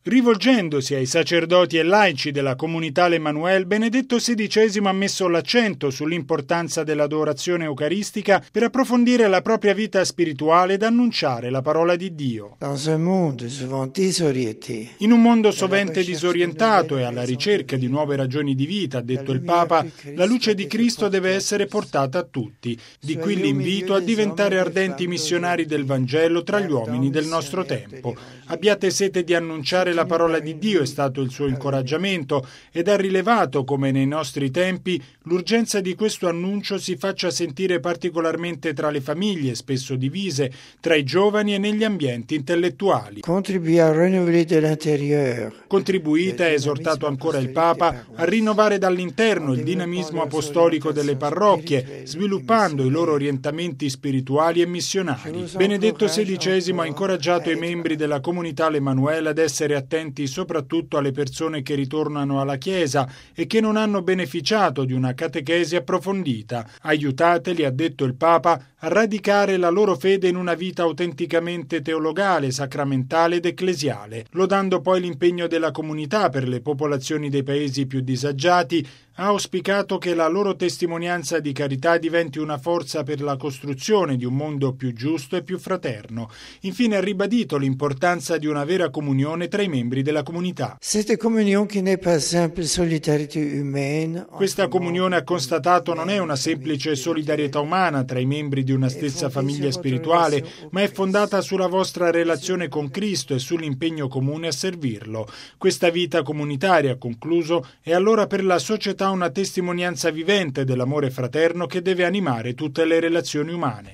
Rivolgendosi ai sacerdoti e laici della comunità L'Emmanuel, Benedetto XVI ha messo l'accento sull'importanza dell'adorazione eucaristica per approfondire la propria vita spirituale ed annunciare la parola di Dio. In un mondo sovente disorientato e alla ricerca di nuove ragioni di vita, ha detto il Papa, la luce di Cristo deve essere portata a tutti. Di qui l'invito a diventare ardenti missionari del Vangelo tra gli uomini del nostro tempo. Abbiate sete di annunciare la parola di Dio, è stato il suo incoraggiamento, ed ha rilevato come nei nostri tempi l'urgenza di questo annuncio si faccia sentire particolarmente tra le famiglie, spesso divise, tra i giovani e negli ambienti intellettuali. Contribuite, ha esortato ancora il Papa, a rinnovare dall'interno il dinamismo apostolico delle parrocchie, sviluppando i loro orientamenti spirituali e missionari. Benedetto XVI ha incoraggiato i membri della comunità L'Emmanuel ad essere attenti soprattutto alle persone che ritornano alla Chiesa e che non hanno beneficiato di una catechesi approfondita. Aiutateli, ha detto il Papa, a radicare la loro fede in una vita autenticamente teologale, sacramentale ed ecclesiale. Lodando poi l'impegno della comunità per le popolazioni dei paesi più disagiati, ha auspicato che la loro testimonianza di carità diventi una forza per la costruzione di un mondo più giusto e più fraterno. Infine ha ribadito l'importanza di una vera comunione tra i membri della comunità. Questa comunione, ha constatato, non è una semplice solidarietà umana tra i membri di una stessa famiglia spirituale, ma è fondata sulla vostra relazione con Cristo e sull'impegno comune a servirlo. Questa vita comunitaria, ha concluso, è allora per la società una testimonianza vivente dell'amore fraterno che deve animare tutte le relazioni umane.